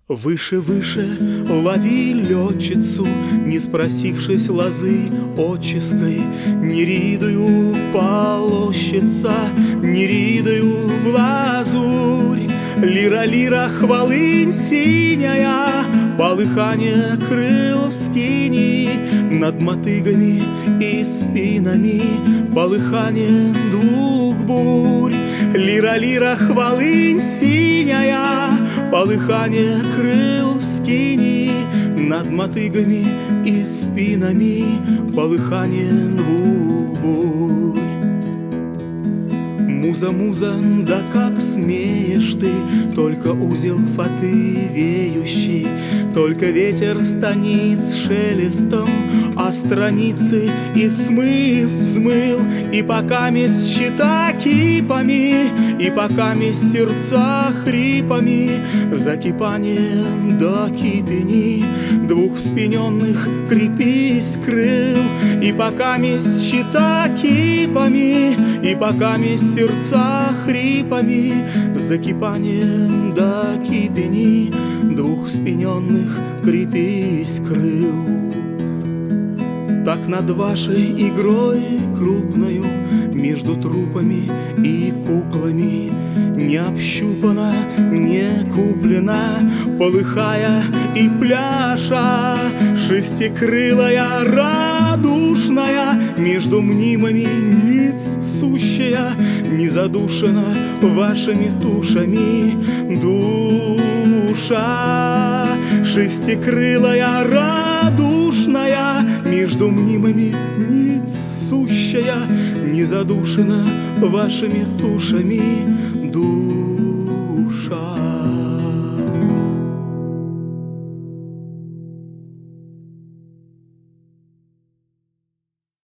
Выше, выше лови летчицу, не спросившись лозы отческой. Неридою полощется, неридою в лазурь. Лира, лира, хвалынь синяя, полыхание крыл в скини. Над мотыгами и спинами полыхание двух бурь. Лира, лира, хвалынь синяя, полыхание крыл в скини. Над мотыгами и спинами полыхание двух бурь. Муза, муза, да как смеешь ты, только узел фаты веющий, только ветер станет с шелестом, а страницы и смыв взмыл. И пока месть щита кипами, и пока месть сердца хрипами, закипание до кипени двух вспененных крепись крыл. И пока месть щита кипами, и пока месть сердца хрипами, закипание до кипени двух вспененных крепись крыл. Так над вашей игрой крупною между трупами и куклами не общупана, не куплена, полыхая и пляша, шестикрылая, радушная, между мнимыми ниц сущая, не задушена вашими тушами душа. Шестикрылая, радушная, между мнимыми ниц сущая, не задушена вашими тушами душа.